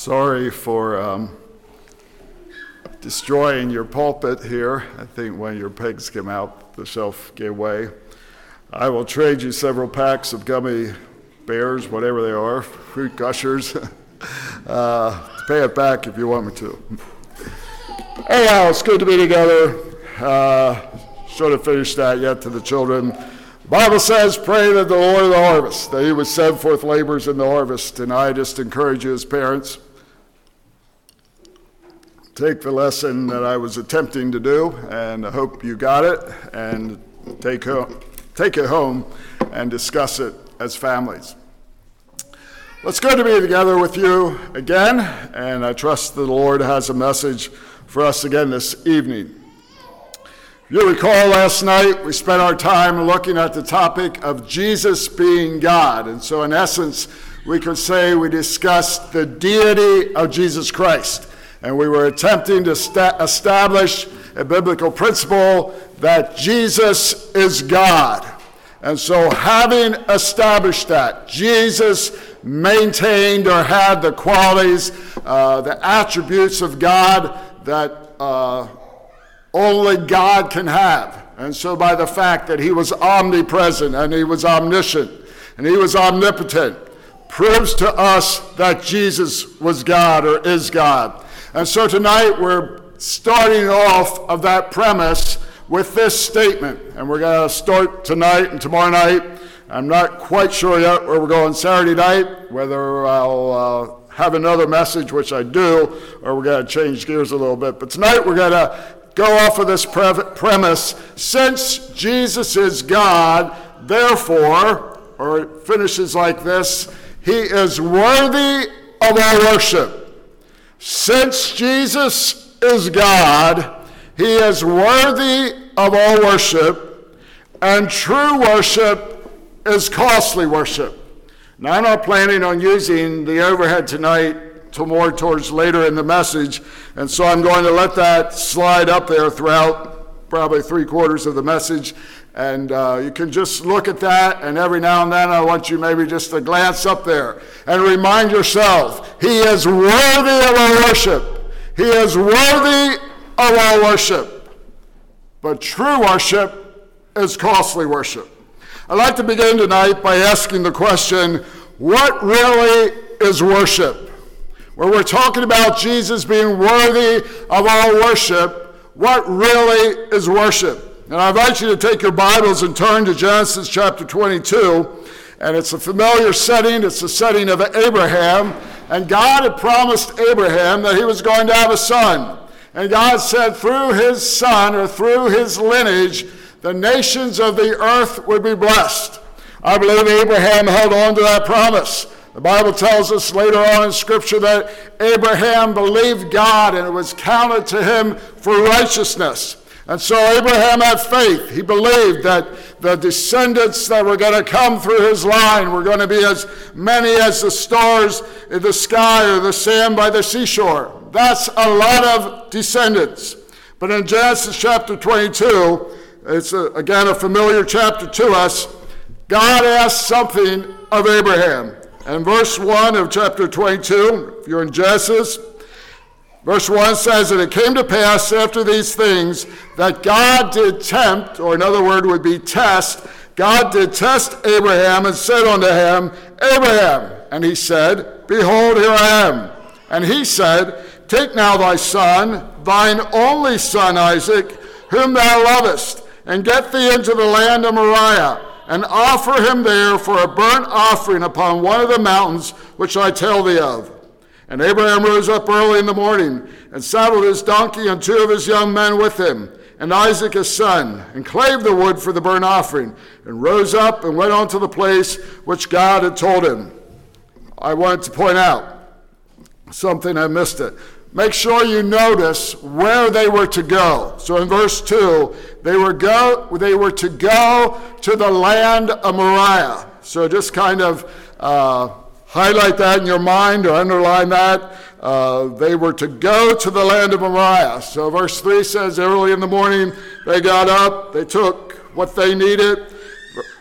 Sorry for destroying your pulpit here. I think one of your pegs came out, the shelf gave way. I will trade you several packs of gummy bears, whatever they are, fruit gushers, to pay it back if you want me to. Anyhow, it's good to be together. Should have finished that yet to the children. The Bible says, pray to the Lord of the harvest, that he would send forth laborers in the harvest. And I just encourage you as parents, take the lesson that I was attempting to do, and I hope you got it, and take it home and discuss it as families. Well, it's good to be together with you again, and I trust that the Lord has a message for us again this evening. If you recall, last night we spent our time looking at the topic of Jesus being God, and so in essence we could say we discussed the deity of Jesus Christ. And we were attempting to establish a biblical principle that Jesus is God. And so having established that, Jesus maintained or had the qualities, the attributes of God that only God can have. And so by the fact that he was omnipresent and he was omniscient and he was omnipotent, proves to us that Jesus was God or is God. And so tonight we're starting off of that premise with this statement. And we're going to start tonight and tomorrow night. I'm not quite sure yet where we're going Saturday night, whether I'll have another message, which I do, or we're going to change gears a little bit. But tonight we're going to go off of this premise. Since Jesus is God, therefore, or it finishes like this, he is worthy of our worship. Since Jesus is God, he is worthy of all worship, and true worship is costly worship. Now, I'm not planning on using the overhead tonight till more towards later in the message, and so I'm going to let that slide up there throughout probably 3/4 of the message, and you can just look at that, and every now and then I want you maybe just to glance up there and remind yourself, he is worthy of our worship. He is worthy of our worship. But true worship is costly worship. I'd like to begin tonight by asking the question, what really is worship? Where we're talking about Jesus being worthy of our worship, what really is worship? And I invite you to take your Bibles and turn to Genesis chapter 22. And it's a familiar setting. It's the setting of Abraham. And God had promised Abraham that he was going to have a son. And God said through his son, or through his lineage, the nations of the earth would be blessed. I believe Abraham held on to that promise. The Bible tells us later on in Scripture that Abraham believed God and it was counted to him for righteousness. And so Abraham had faith. He believed that the descendants that were going to come through his line were going to be as many as the stars in the sky or the sand by the seashore. That's a lot of descendants. But in Genesis chapter 22, it's again a familiar chapter to us, God asked something of Abraham. And verse 1 of chapter 22, if you're in Genesis, verse 1 says, and it came to pass after these things that God did tempt, or another word would be test, God did test Abraham and said unto him, Abraham. And he said, behold, here I am. And he said, take now thy son, thine only son Isaac, whom thou lovest, and get thee into the land of Moriah, and offer him there for a burnt offering upon one of the mountains which I tell thee of. And Abraham rose up early in the morning, and saddled his donkey and 2 of his young men with him, and Isaac his son, and clave the wood for the burnt offering, and rose up and went on to the place which God had told him. I wanted to point out something, I missed it. Make sure you notice where they were to go. So in verse 2, they were to go to the land of Moriah. So just kind of highlight that in your mind or underline that. They were to go to the land of Moriah. So verse 3 says, early in the morning they got up, they took what they needed.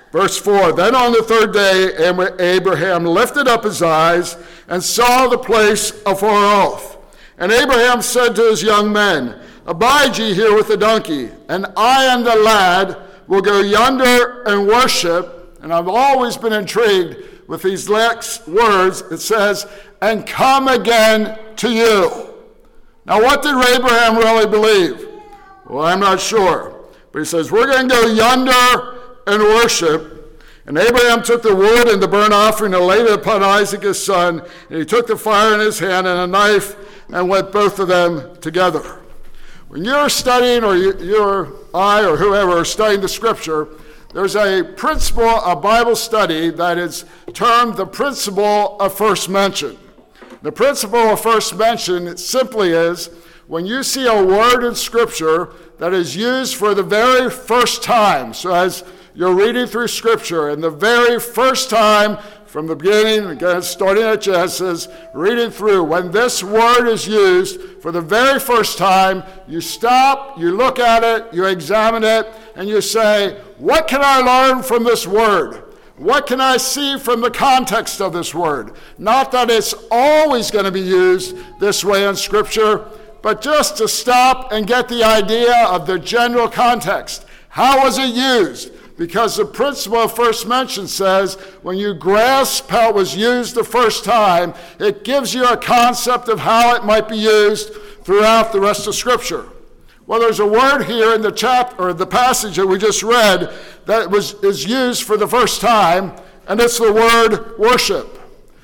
Verse 4, then on the third day Abraham lifted up his eyes and saw the place afar off. And Abraham said to his young men, abide ye here with the donkey, and I and the lad will go yonder and worship. And I've always been intrigued with these next words. It says, and come again to you. Now what did Abraham really believe? Well, I'm not sure. But he says, we're going to go yonder and worship. And Abraham took the wood and the burnt offering and laid it upon Isaac his son. And he took the fire in his hand and a knife and went both of them together. When you're studying, or I or whoever are studying the scripture, there's a principle of Bible study that is termed the principle of first mention. The principle of first mention simply is when you see a word in scripture that is used for the very first time. So as you're reading through scripture and the very first time from the beginning, again, starting at Genesis, reading through, when this word is used for the very first time, you stop, you look at it, you examine it, and you say, what can I learn from this word? What can I see from the context of this word? Not that it's always going to be used this way in Scripture, but just to stop and get the idea of the general context. How was it used? Because the principle of first mention says when you grasp how it was used the first time, it gives you a concept of how it might be used throughout the rest of Scripture. Well, there's a word here in the chapter or the passage that we just read that is used for the first time, and it's the word worship.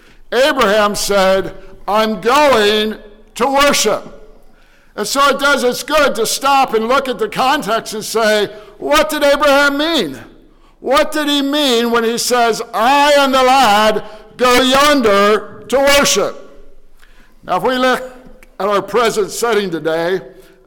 Abraham said, I'm going to worship. And so it's good to stop and look at the context and say, what did Abraham mean? What did he mean when he says, I and the lad go yonder to worship? Now, if we look at our present setting today,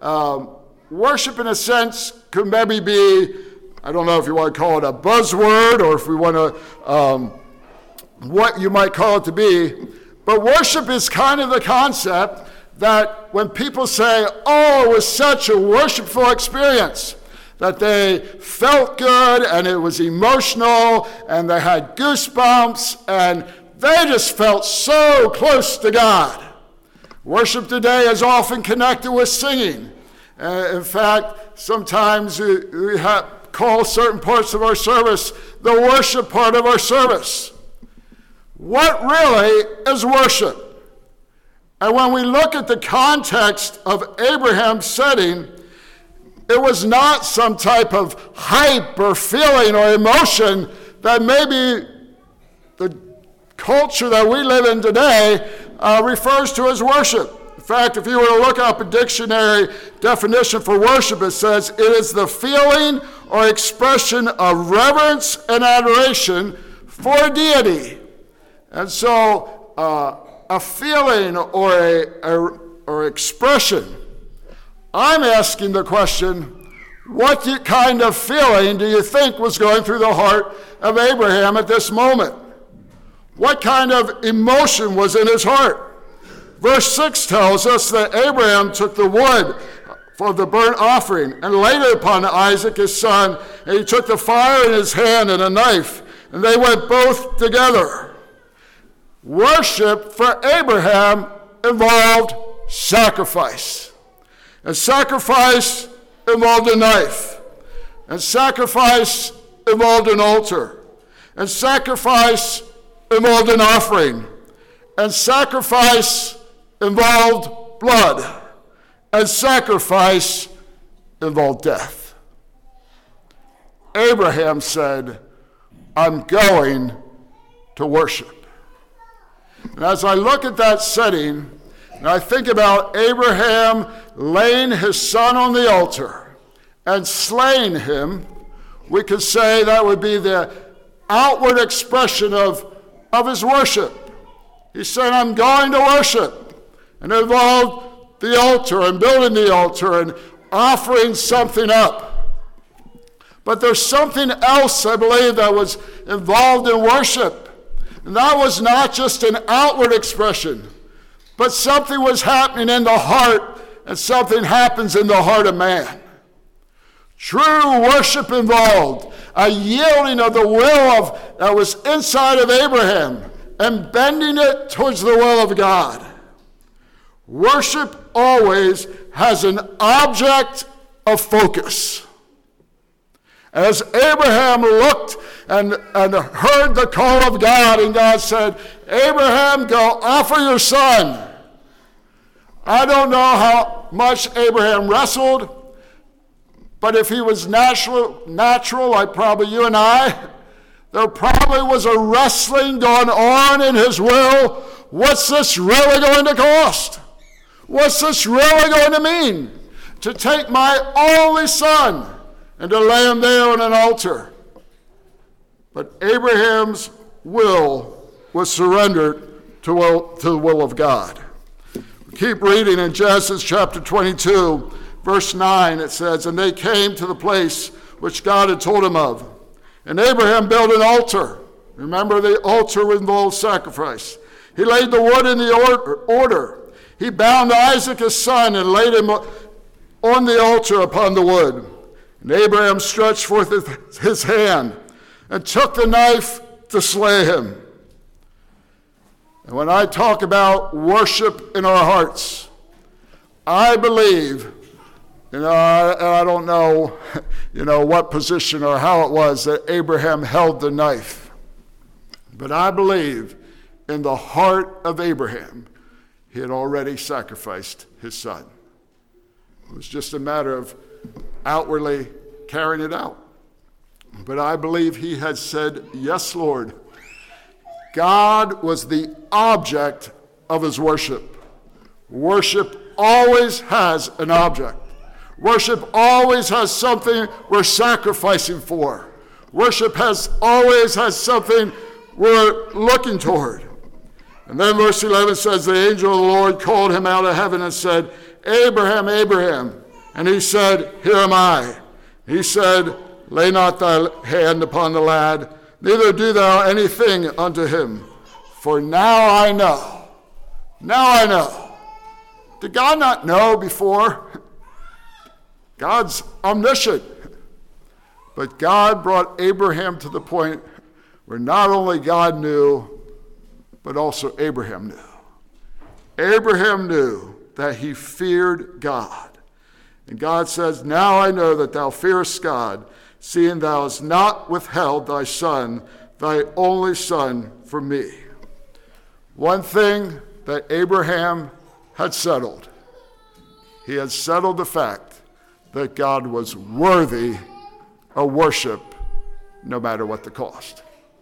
worship in a sense could maybe be, I don't know if you want to call it a buzzword or if we want to, what you might call it to be, but worship is kind of the concept that when people say, oh, it was such a worshipful experience, that they felt good and it was emotional and they had goosebumps and they just felt so close to God. Worship today is often connected with singing. In fact, sometimes we call certain parts of our service the worship part of our service. What really is worship? And when we look at the context of Abraham's setting, it was not some type of hype or feeling or emotion that maybe the culture that we live in today refers to as worship. In fact, if you were to look up a dictionary definition for worship, it says it is the feeling or expression of reverence and adoration for a deity. And so a feeling or expression. I'm asking the question, what kind of feeling do you think was going through the heart of Abraham at this moment? What kind of emotion was in his heart? Verse 6 tells us that Abraham took the wood for the burnt offering and laid it upon Isaac his son, and he took the fire in his hand and a knife, and they went both together. Worship for Abraham involved sacrifice. And sacrifice involved a knife. And sacrifice involved an altar. And sacrifice involved an offering. And sacrifice involved blood. And sacrifice involved death. Abraham said, I'm going to worship. And as I look at that setting, and I think about Abraham laying his son on the altar and slaying him, we could say that would be the outward expression of his worship. He said, I'm going to worship. And it involved the altar and building the altar and offering something up. But there's something else, I believe, that was involved in worship. And that was not just an outward expression, but something was happening in the heart, and something happens in the heart of man. True worship involved a yielding of the will that was inside of Abraham and bending it towards the will of God. Worship always has an object of focus. As Abraham looked and heard the call of God, and God said, Abraham, go offer your son. I don't know how much Abraham wrestled, but if he was natural, like probably you and I, there probably was a wrestling going on in his will. What's this really going to cost? What's this really going to mean? To take my only son and to lay him there on an altar. But Abraham's will was surrendered to the will of God. We keep reading in Genesis chapter 22, verse 9. It says, and they came to the place which God had told him of. And Abraham built an altar. Remember, the altar involved sacrifice. He laid the wood in the order. He bound Isaac his son and laid him on the altar upon the wood. And Abraham stretched forth his hand and took the knife to slay him. And when I talk about worship in our hearts, I believe, I don't know, what position or how it was that Abraham held the knife. But I believe in the heart of Abraham, he had already sacrificed his son. It was just a matter of outwardly carrying it out. But I believe he had said, yes, Lord. God was the object of his worship. Worship always has an object. Worship always has something we're sacrificing for. Worship always has something we're looking toward. And then verse 11 says, the angel of the Lord called him out of heaven and said, Abraham, Abraham. And he said, here am I. He said, lay not thy hand upon the lad, neither do thou anything unto him. For now I know. Now I know. Did God not know before? God's omniscient. But God brought Abraham to the point where not only God knew, but also Abraham knew. Abraham knew that he feared God. And God says, now I know that thou fearest God, seeing thou hast not withheld thy son, thy only son, from me. One thing that Abraham had settled. He had settled the fact that God was worthy of worship no matter what the cost.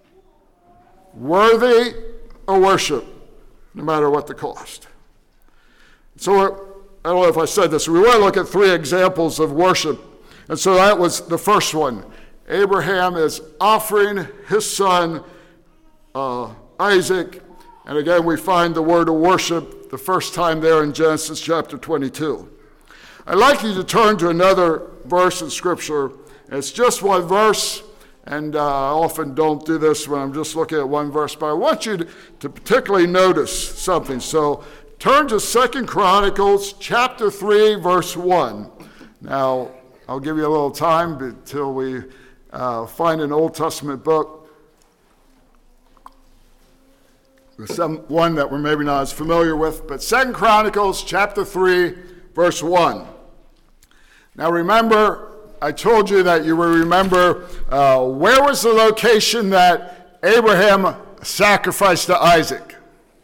Worthy of worship no matter what the cost. So I don't know if I said this. We want to look at 3 examples of worship. And so that was the first one. Abraham is offering his son Isaac. And again, we find the word of worship the first time there in Genesis chapter 22. I'd like you to turn to another verse in Scripture. It's just one verse, and I often don't do this when I'm just looking at one verse, but I want you to particularly notice something. So turn to 2 Chronicles chapter 3, verse 1. Now, I'll give you a little time until we find an Old Testament book. One that we're maybe not as familiar with, but 2 Chronicles chapter 3, verse 1. Now remember, I told you that you will remember where was the location that Abraham sacrificed to Isaac?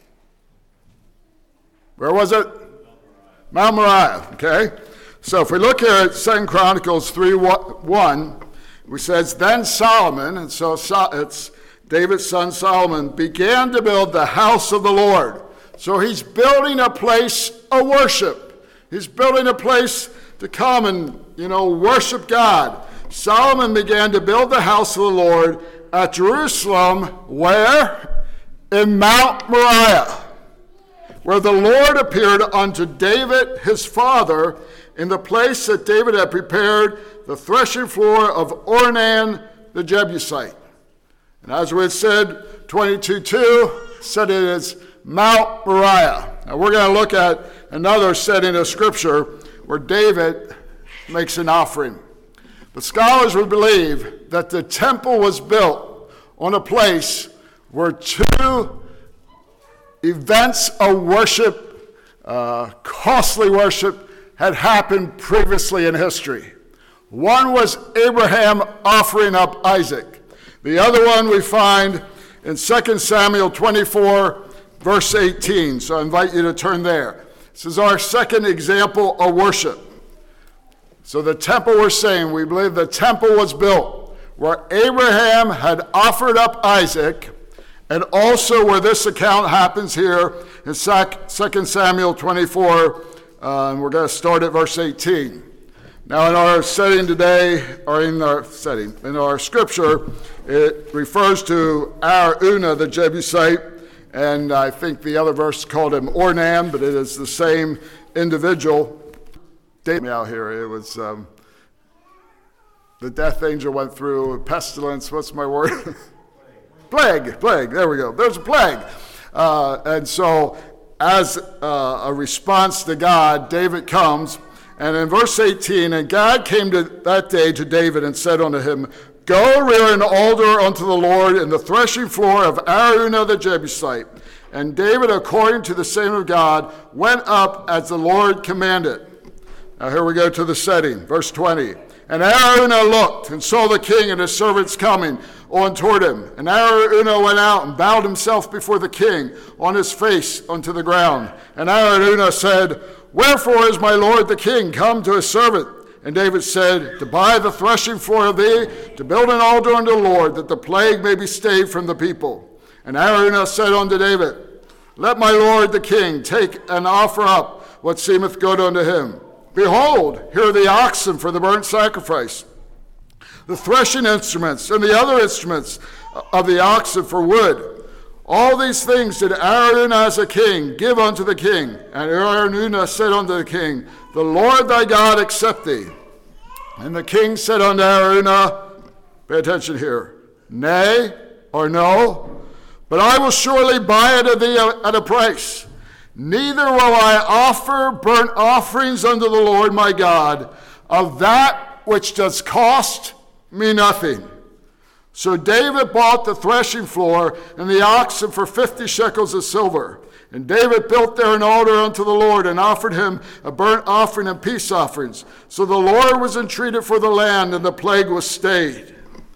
Where was it? Mount Moriah, okay? So if we look here at 2 Chronicles 3:1, it says, then Solomon, and so it's David's son Solomon, began to build the house of the Lord. So he's building a place of worship. He's building a place to come and, worship God. Solomon began to build the house of the Lord at Jerusalem, where? In Mount Moriah, where the Lord appeared unto David his father in the place that David had prepared, the threshing floor of Ornan the Jebusite. And as we had said, 22:2 said it is Mount Moriah. Now we're going to look at another setting of Scripture where David makes an offering. The scholars would believe that the temple was built on a place where two events of worship, costly worship, had happened previously in history. One was Abraham offering up Isaac. The other one we find in 2 Samuel 24, verse 18. So I invite you to turn there. This is our second example of worship. So the temple, we're saying, we believe the temple was built where Abraham had offered up Isaac, and also where this account happens here in 2 Samuel 24, and we're going to start at verse 18. Now in our setting today, or in our scripture, it refers to Araunah the Jebusite, and I think the other verse called him Ornan, but it is the same individual. David out here, it was the death angel went through, pestilence, what's my word? Plague, there we go. There's a plague. And so as a response to God, David comes, and in verse 18, and God came that day to David and said unto him, Go rear an altar unto the Lord in the threshing floor of Araunah the Jebusite. And David, according to the saying of God, went up as the Lord commanded. Now here we go to the setting, verse 20. And Araunah looked and saw the king and his servants coming on toward him. And Araunah went out and bowed himself before the king on his face unto the ground. And Araunah said, Wherefore is my lord the king come to his servant? And David said, To buy the threshing floor of thee, to build an altar unto the Lord, that the plague may be stayed from the people. And Araunah said unto David, Let my lord the king take and offer up what seemeth good unto him. Behold, here are the oxen for the burnt sacrifice, the threshing instruments, and the other instruments of the oxen for wood. All these things did Araunah as a king give unto the king. And Araunah said unto the king, The Lord thy God accept thee. And the king said unto Araunah, pay attention here, Nay, or no, but I will surely buy it of thee at a price. Neither will I offer burnt offerings unto the Lord my God of that which does cost me nothing. So David bought the threshing floor and the oxen for 50 shekels of silver. And David built there an altar unto the Lord and offered him a burnt offering and peace offerings. So the Lord was entreated for the land, and the plague was stayed.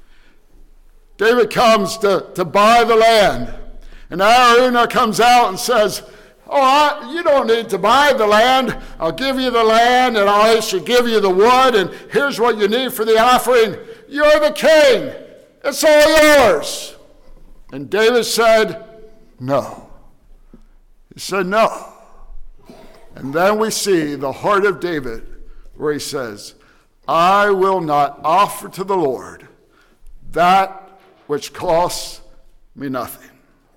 David comes to buy the land. And Araunah comes out and says, you don't need to buy the land. I'll give you the land, and I should give you the wood, and here's what you need for the offering. You're the king. It's all yours. And David said, no. He said, no. And then we see the heart of David where he says, I will not offer to the Lord that which costs me nothing.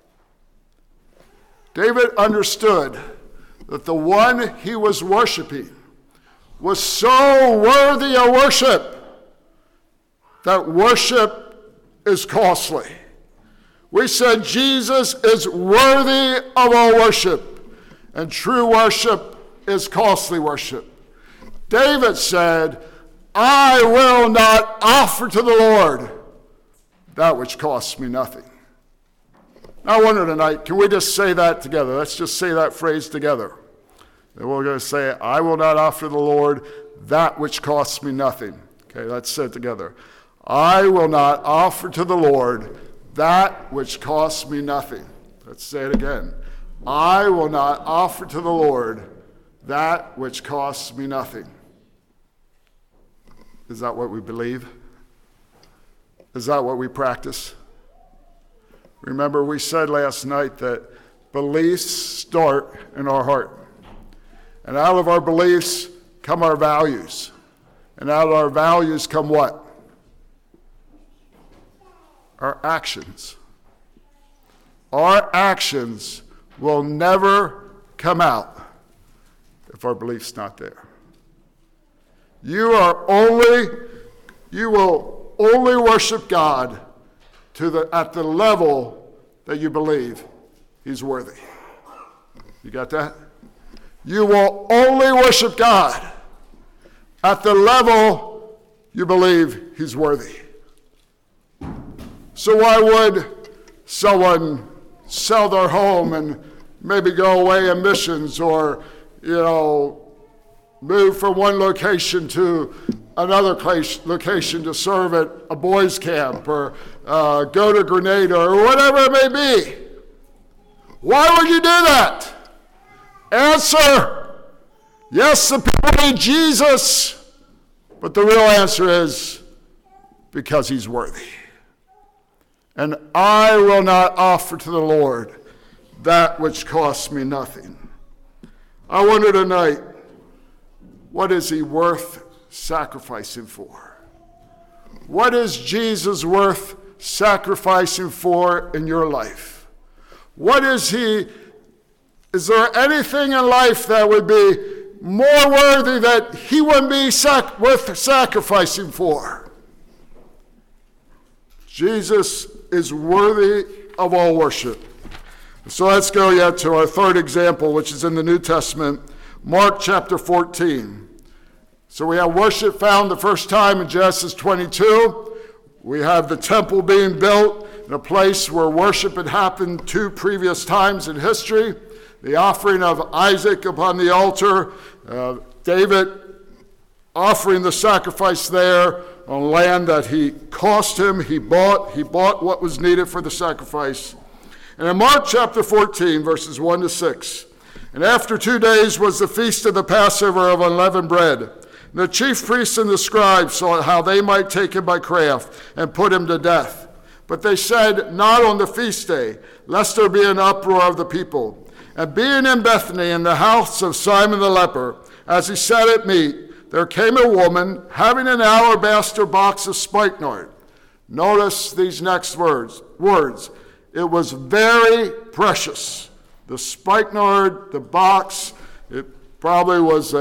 David understood that the one he was worshiping was so worthy of worship that worship is costly. We said Jesus is worthy of our worship, and true worship is costly worship. David said, I will not offer to the Lord that which costs me nothing. I wonder tonight, can we just say that together? Let's just say that phrase together. And we're going to say, I will not offer the Lord that which costs me nothing. Okay, let's say it together. I will not offer to the Lord that which costs me nothing. Let's say it again. I will not offer to the Lord that which costs me nothing. Is that what we believe? Is that what we practice? Remember, we said last night that beliefs start in our heart. And out of our beliefs come our values. And out of our values come what? Our actions. Our actions will never come out if our belief's not there. You will only worship God at the level that you believe he's worthy. You got that? You will only worship God at the level you believe he's worthy. So why would someone sell their home and maybe go away in missions, or, move from one location to another location to serve at a boys' camp, or go to Grenada, or whatever it may be? Why would you do that? Answer: yes, the people need Jesus, but the real answer is because he's worthy. And I will not offer to the Lord that which costs me nothing. I wonder tonight, what is he worth sacrificing for? What is Jesus worth sacrificing for in your life? What is he? Is there anything in life that would be more worthy that he wouldn't be worth sacrificing for? Jesus is worthy of all worship. So let's go yet to our third example, which is in the New Testament, Mark chapter 14. So we have worship found the first time in Genesis 22. We have the temple being built in a place where worship had happened 2 previous times in history. The offering of Isaac upon the altar, David offering the sacrifice there on land that he cost him. He bought what was needed for the sacrifice. And in Mark chapter 14, verses 1 to 6, and after 2 days was the feast of the Passover of unleavened bread. And the chief priests and the scribes saw how they might take him by craft and put him to death. But they said, not on the feast day, lest there be an uproar of the people. And being in Bethany in the house of Simon the leper, as he sat at meat, there came a woman having an alabaster box of spikenard. Notice these next words. It was very precious. The spikenard, the box, it probably was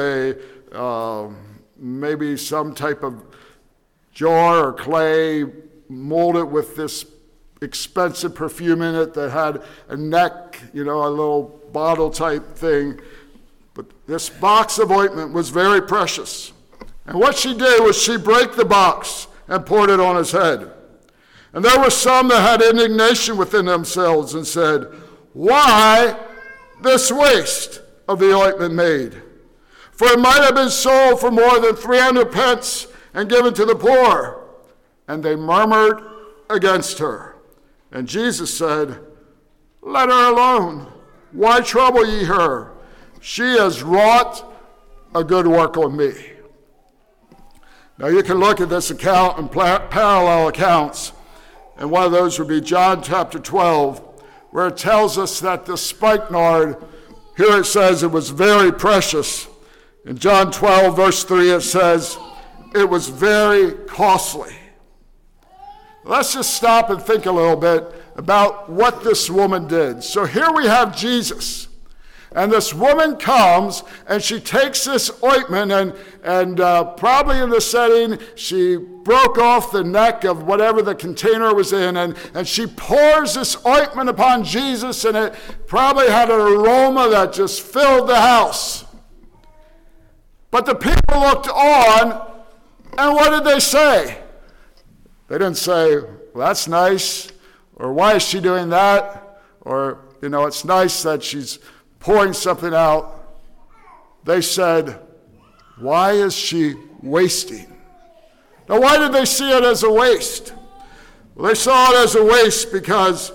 maybe some type of jar or clay molded with this expensive perfume in it that had a neck, a little bottle type thing. But this box of ointment was very precious. And what she did was she brake the box and poured it on his head. And there were some that had indignation within themselves and said, why this waste of the ointment made? For it might have been sold for more than 300 pence and given to the poor. And they murmured against her. And Jesus said, let her alone. Why trouble ye her? She has wrought a good work on me. Now you can look at this account and parallel accounts. And one of those would be John chapter 12, where it tells us that the spikenard, here it says it was very precious. In John 12, verse 3, it says it was very costly. Let's just stop and think a little bit about what this woman did. So here we have Jesus. And this woman comes and she takes this ointment and probably in the setting, she broke off the neck of whatever the container was in and she pours this ointment upon Jesus, and it probably had an aroma that just filled the house. But the people looked on, and what did they say? They didn't say, well, that's nice, or why is she doing that? Or, it's nice that she's pouring something out. They said, why is she wasting? Now, why did they see it as a waste? Well, they saw it as a waste because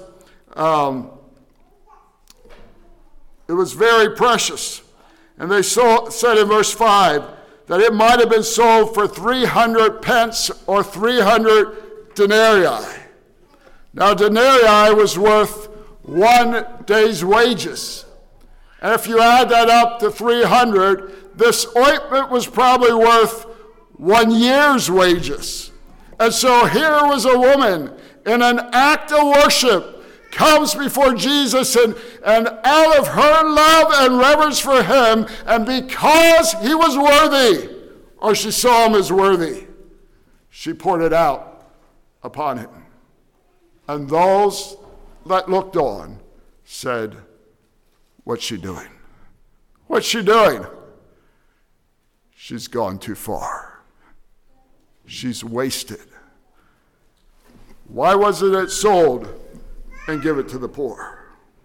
it was very precious. And they said in verse 5 that it might have been sold for 300 pence or 300 denarii. Now, denarii was worth 1 day's wages. And if you add that up to 300, this ointment was probably worth 1 year's wages. And so here was a woman in an act of worship comes before Jesus and out of her love and reverence for him, and because he was worthy, or she saw him as worthy, she poured it out upon him. And those that looked on said, what's she doing? What's she doing? She's gone too far. she's wasted. Why wasn't it sold and give it to the poor?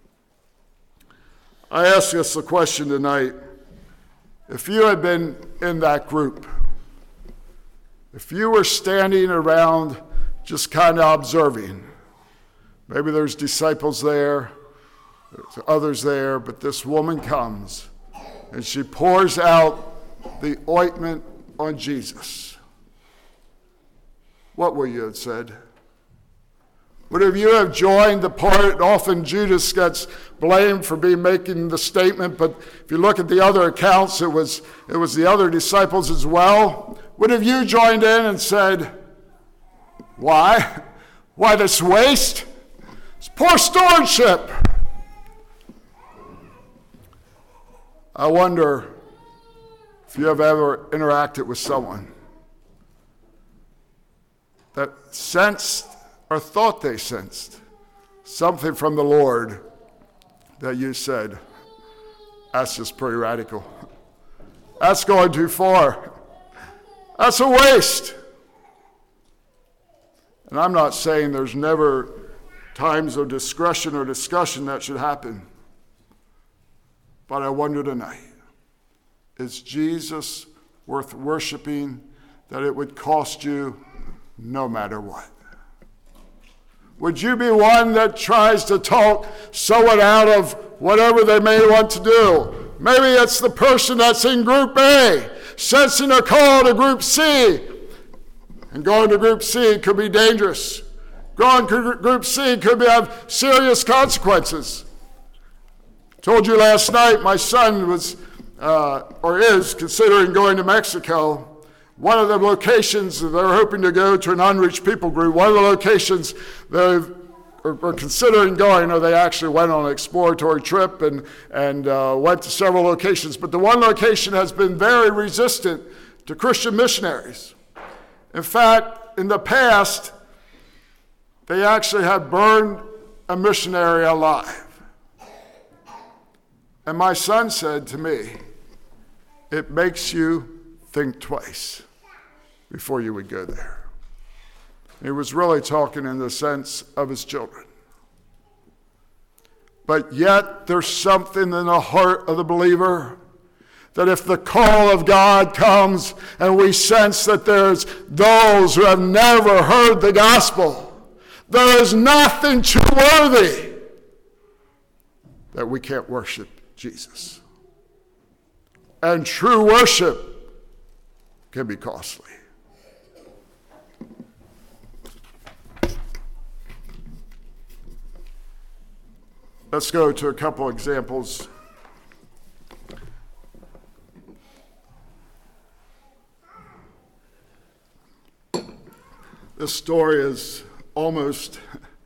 I ask us a question tonight. If you had been in that group, if you were standing around just kind of observing, maybe there's disciples there, there's others there, but this woman comes and she pours out the ointment on Jesus. What would you have said? Would you have joined the part? Often Judas gets blamed for making the statement, but if you look at the other accounts, it was the other disciples as well. Would have you joined in and said, why? Why this waste? It's poor stewardship. I wonder if you have ever interacted with someone that sensed or thought they sensed something from the Lord that you said, that's just pretty radical. That's going too far. That's a waste. And I'm not saying there's never times of discretion or discussion that should happen. But I wonder tonight, is Jesus worth worshiping that it would cost you no matter what? Would you be one that tries to talk someone out of whatever they may want to do? Maybe it's the person that's in Group A, sensing a call to Group C. And going to Group C could be dangerous. Going to Group C could have serious consequences. I told you last night my son was, or is, considering going to Mexico. One of the locations they're hoping to go to an unreached people group. One of the locations they are considering going, or they actually went on an exploratory trip and went to several locations. But the one location has been very resistant to Christian missionaries. In fact, in the past, they actually have burned a missionary alive. And my son said to me, it makes you think twice before you would go there. He was really talking in the sense of his children. But yet there's something in the heart of the believer that if the call of God comes and we sense that there's those who have never heard the gospel, there is nothing too worthy that we can't worship Jesus. And true worship can be costly. Let's go to a couple examples. This story is almost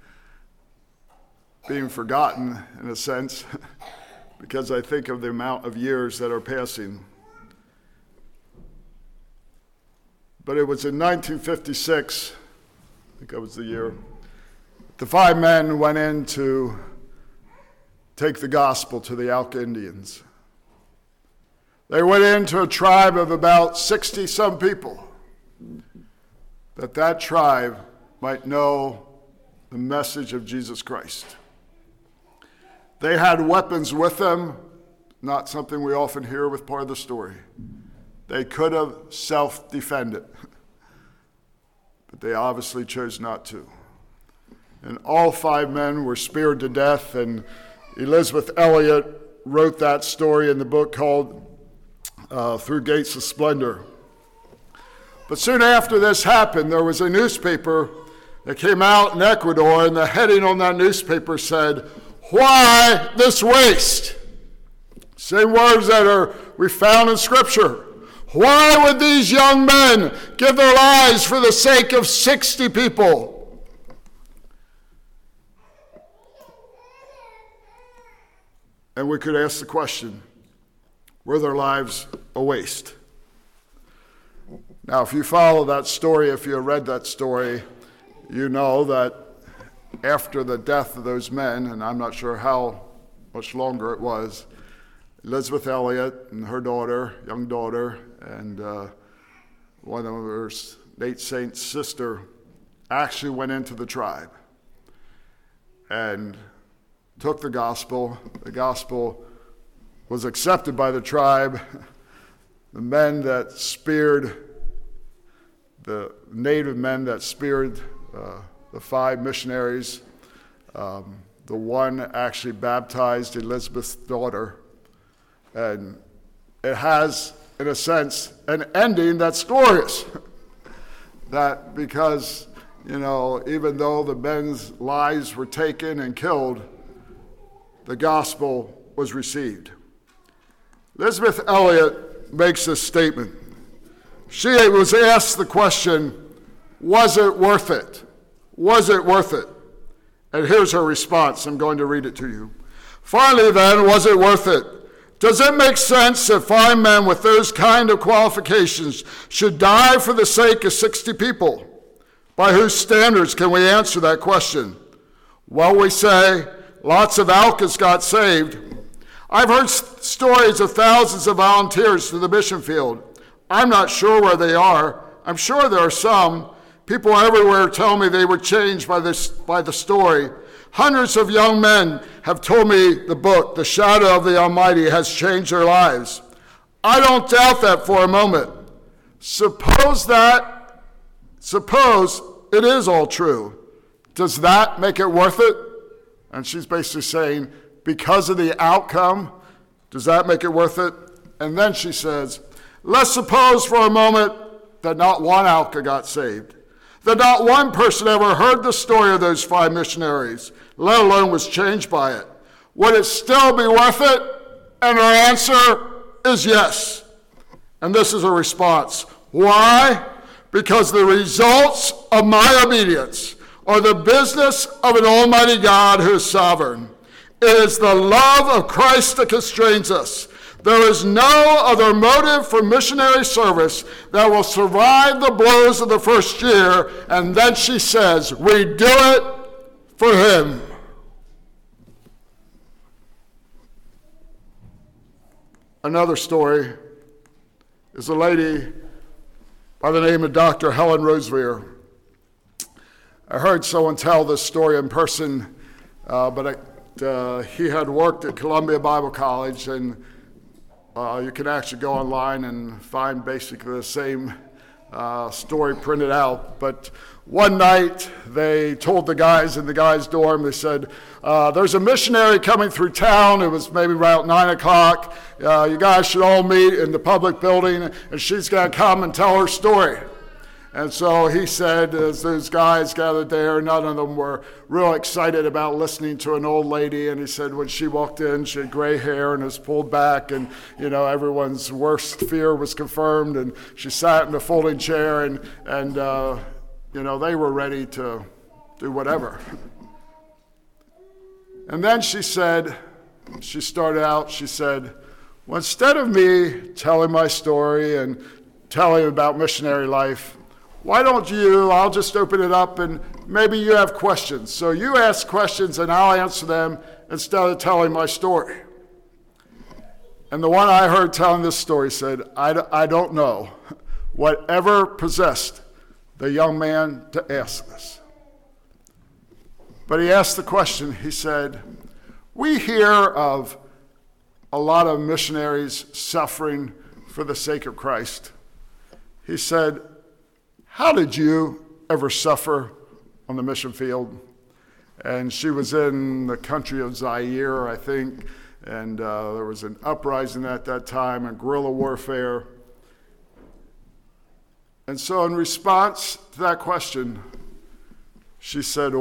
being forgotten in a sense because I think of the amount of years that are passing. But it was in 1956, I think that was the year, the 5 men went in to take the gospel to the Auca Indians. They went into a tribe of about 60-some people, that tribe might know the message of Jesus Christ. They had weapons with them, not something we often hear with part of the story. They could have self-defended, but they obviously chose not to. And all 5 men were speared to death, and Elizabeth Elliot wrote that story in the book called Through Gates of Splendor. But soon after this happened, there was a newspaper that came out in Ecuador, and the heading on that newspaper said, "Why this waste?" Same words that we found in Scripture. Why would these young men give their lives for the sake of 60 people? And we could ask the question, were their lives a waste? Now, if you follow that story, if you have read that story, you know that after the death of those men, and I'm not sure how much longer it was, Elizabeth Elliot and her daughter, young daughter, and one of Nate Saint's sister, actually went into the tribe and took the gospel. The gospel was accepted by the tribe. The men that speared, the native men that speared the 5 missionaries, the one actually baptized Elizabeth's daughter. And it has, in a sense, an ending that's glorious. That because, even though the men's lives were taken and killed, the gospel was received. Elizabeth Elliot makes this statement. She was asked the question, was it worth it? Was it worth it? And here's her response. I'm going to read it to you. Finally, then, was it worth it? Does it make sense that 5 men with those kind of qualifications should die for the sake of 60 people? By whose standards can we answer that question? Well, we say lots of Alkas got saved. I've heard stories of thousands of volunteers to the mission field. I'm not sure where they are. I'm sure there are some. People everywhere tell me they were changed by the story. Hundreds of young men have told me the book, The Shadow of the Almighty, has changed their lives. I don't doubt that for a moment. Suppose it is all true. Does that make it worth it? And she's basically saying, because of the outcome, does that make it worth it? And then she says, let's suppose for a moment that not one Alka got saved, that not one person ever heard the story of those 5 missionaries, let alone was changed by it. Would it still be worth it? And her answer is yes. And this is a response. Why? Because the results of my obedience are the business of an almighty God who is sovereign. It is the love of Christ that constrains us. There is no other motive for missionary service that will survive the blows of the first year. And then she says, we do it for him. Another story is a lady by the name of Dr. Helen Roseveare. I heard someone tell this story in person, but he had worked at Columbia Bible College, and you can actually go online and find basically the same story printed out. But one night they told the guys in the guys' dorm, they said, there's a missionary coming through town. It was maybe around 9 o'clock. You guys should all meet in the public building, and she's going to come and tell her story. And so he said, as those guys gathered there, none of them were real excited about listening to an old lady. And he said when she walked in, she had gray hair and was pulled back, and everyone's worst fear was confirmed. And she sat in a folding chair, and they were ready to do whatever. And then she said, she said, well, instead of me telling my story and telling about missionary life, why don't I'll just open it up and maybe you have questions. So you ask questions and I'll answer them instead of telling my story. And the one I heard telling this story said, I don't know whatever possessed the young man to ask this. But he asked the question, he said, we hear of a lot of missionaries suffering for the sake of Christ. He said, how did you ever suffer on the mission field? And she was in the country of Zaire, I think, and there was an uprising at that time and guerrilla warfare. And so in response to that question, she said,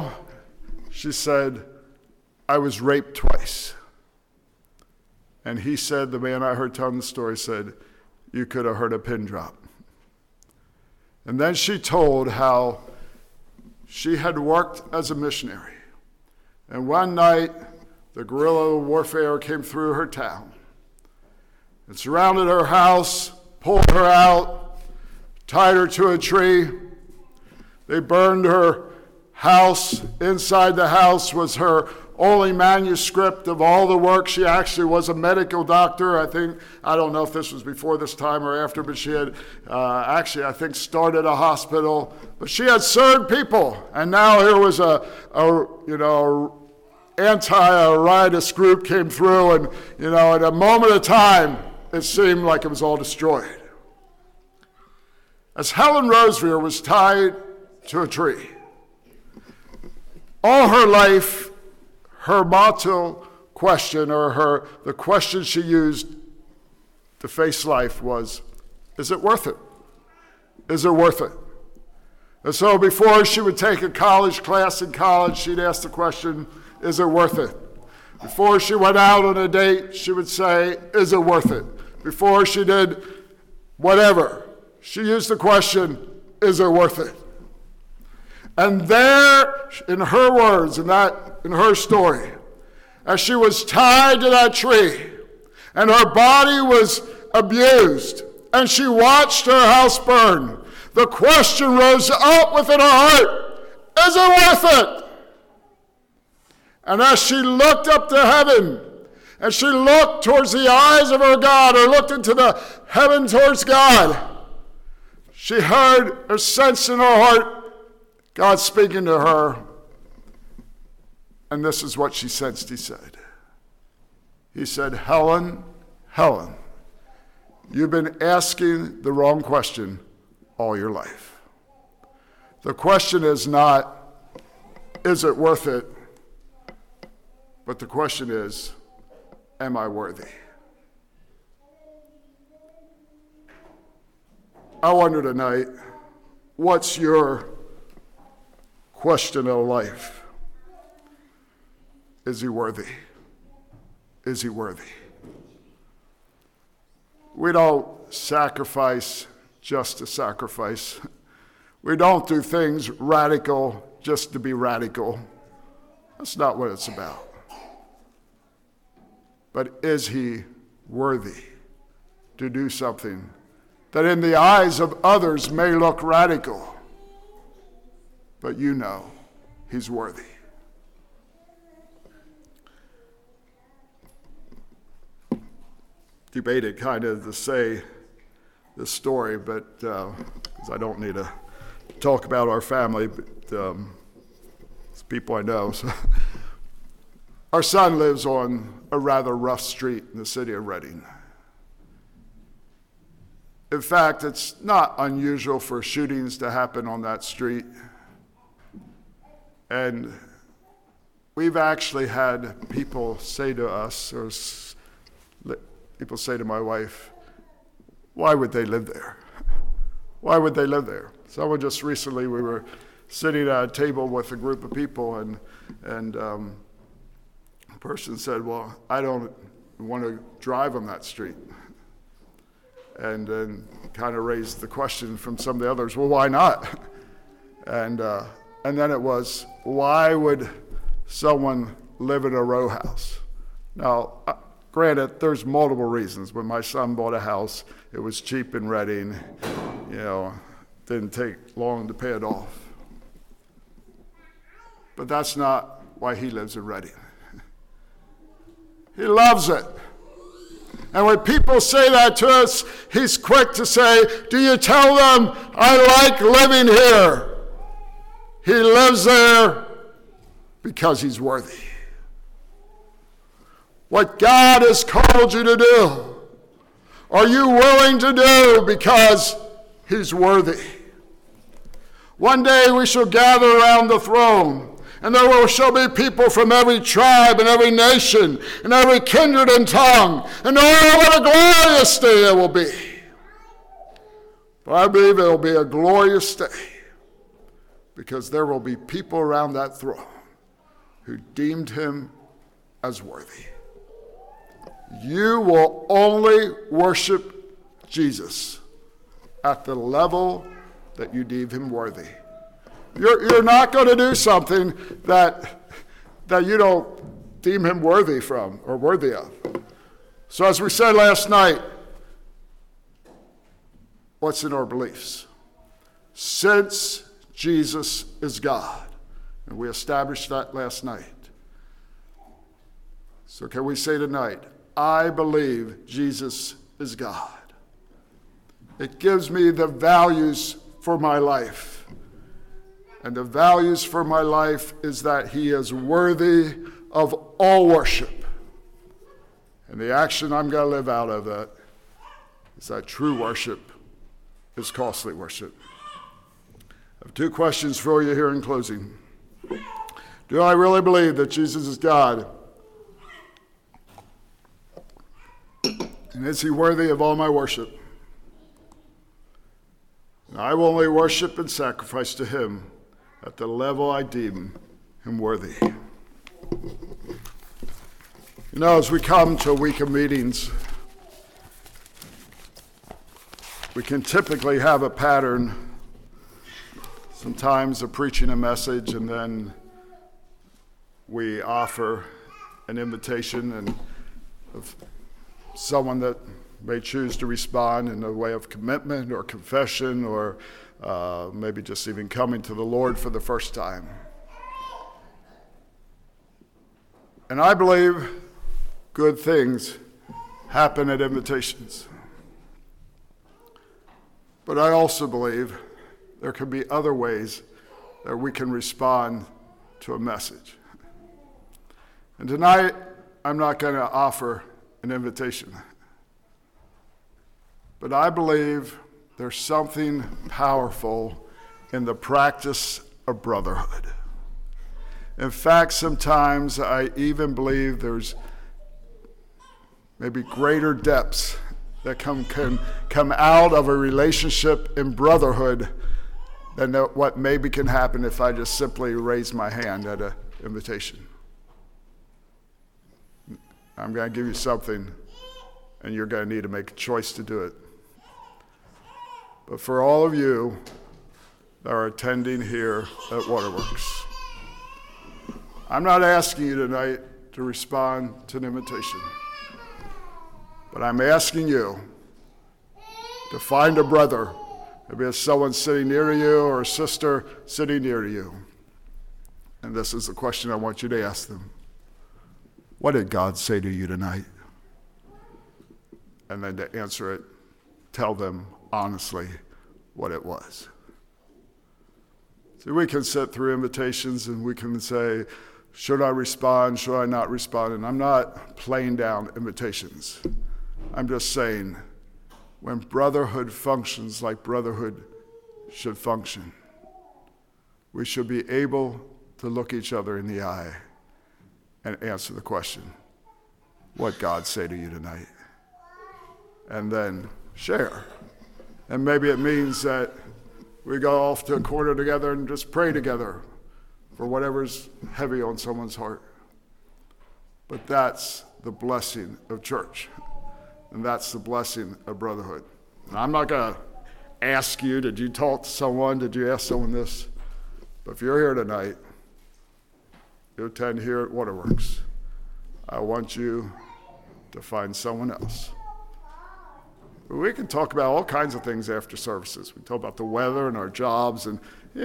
I was raped twice. And he said, the man I heard telling the story said, you could have heard a pin drop. And then she told how she had worked as a missionary. And one night, the guerrilla warfare came through her town and surrounded her house, pulled her out, tied her to a tree. They burned her house. Inside the house was her only manuscript of all the work. She actually was a medical doctor. I don't know if this was before this time or after, but she had I think, started a hospital. But she had served people, and now here was a anti-riotous group came through, and at a moment of time, it seemed like it was all destroyed. As Helen Roseveare was tied to a tree, all her life, her motto question, or the question she used to face life was, is it worth it? Is it worth it? And so before she would take a college class in college, she'd ask the question, is it worth it? Before she went out on a date, she would say, is it worth it? Before she did whatever, she used the question, is it worth it? And there, in her words, in her story, as she was tied to that tree, and her body was abused, and she watched her house burn, the question rose up within her heart, is it worth it? And as she looked up to heaven, and she looked towards the eyes of her God, or looked into the heaven towards God, she heard or sensed in her heart God speaking to her. And this is what she sensed he said. He said, Helen, Helen, you've been asking the wrong question all your life. The question is not, is it worth it? But the question is, am I worthy? I wonder tonight, what's your question of life? Is he worthy? Is he worthy? We don't sacrifice just to sacrifice. We don't do things radical just to be radical. That's not what it's about. But is he worthy to do something that in the eyes of others may look radical, but he's worthy? Debated kind of to say this story, but because I don't need to talk about our family, but it's people I know. So. Our son lives on a rather rough street in the city of Reading. In fact, it's not unusual for shootings to happen on that street. And we've actually had people say to us, or people say to my wife, why would they live there? Why would they live there? Someone just recently, we were sitting at a table with a group of people, and a person said, well, I don't want to drive on that street. And then kind of raised the question from some of the others, well, why not? And then it was, why would someone live in a row house? Now, granted, there's multiple reasons. When my son bought a house, it was cheap in Reading, didn't take long to pay it off. But that's not why he lives in Reading. He loves it. And when people say that to us, he's quick to say, do you tell them, I like living here? He lives there because he's worthy. What God has called you to do, are you willing to do because he's worthy? One day we shall gather around the throne, and there shall be people from every tribe and every nation and every kindred and tongue. And oh, what a glorious day it will be. But I believe it will be a glorious day because there will be people around that throne who deemed him as worthy. You will only worship Jesus at the level that you deem him worthy. You're not going to do something that you don't deem him worthy from or worthy of. So as we said last night, what's in our beliefs? Since Jesus is God, and we established that last night, So can we say tonight, I believe Jesus is God. It gives me the values for my life. And the values for my life is that he is worthy of all worship. And the action I'm going to live out of that is that true worship is costly worship. I have two questions for you here in closing. Do I really believe that Jesus is God? And is he worthy of all my worship? And I will only worship and sacrifice to him at the level I deem him worthy. You know, as we come to a week of meetings, we can typically have a pattern, sometimes of preaching a message, and then we offer an invitation and of someone that may choose to respond in a way of commitment or confession or maybe just even coming to the Lord for the first time. And I believe good things happen at invitations. But I also believe there can be other ways that we can respond to a message. And tonight, I'm not going to offer an invitation. But I believe there's something powerful in the practice of brotherhood. In fact, sometimes I even believe there's maybe greater depths that can come out of a relationship in brotherhood than what maybe can happen if I just simply raise my hand at an invitation. I'm going to give you something, and you're going to need to make a choice to do it. But for all of you that are attending here at Waterworks, I'm not asking you tonight to respond to an invitation, but I'm asking you to find a brother, maybe it's someone sitting near you or a sister sitting near you. And this is the question I want you to ask them. What did God say to you tonight? And then to answer it, tell them honestly what it was. See, we can sit through invitations and we can say, should I respond, should I not respond? And I'm not playing down invitations. I'm just saying, when brotherhood functions like brotherhood should function, we should be able to look each other in the eye and answer the question, what God say to you tonight? And then share. And maybe it means that we go off to a corner together and just pray together for whatever's heavy on someone's heart. But that's the blessing of church. And that's the blessing of brotherhood. And I'm not going to ask you, did you talk to someone? Did you ask someone this? But if you're here tonight, you attend here at Waterworks, I want you to find someone else. We can talk about all kinds of things after services. We talk about the weather and our jobs, and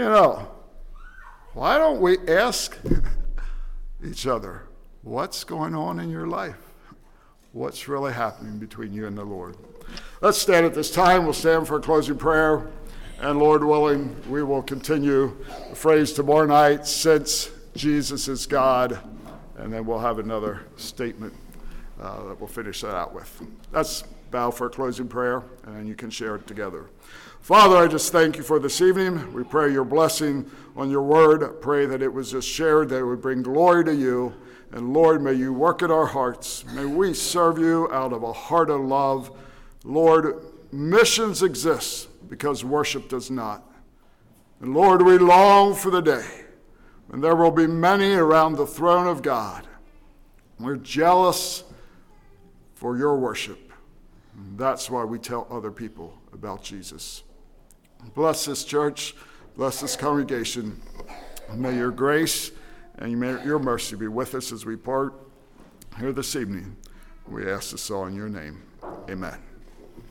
why don't we ask each other, what's going on in your life? What's really happening between you and the Lord? Let's stand at this time. We'll stand for a closing prayer, and Lord willing, we will continue the phrase tomorrow night, since Jesus is God, and then we'll have another statement that we'll finish that out with. Let's bow for a closing prayer, and you can share it together. Father, I just thank you for this evening. We pray your blessing on your word. I pray that it was just shared, that it would bring glory to you. And Lord, may you work in our hearts. May we serve you out of a heart of love. Lord, missions exist because worship does not. And Lord, we long for the day when there will be many around the throne of God. We're jealous for your worship. And that's why we tell other people about Jesus. Bless this church, bless this congregation. May your grace and may your mercy be with us as we part here this evening. We ask this all in your name. Amen.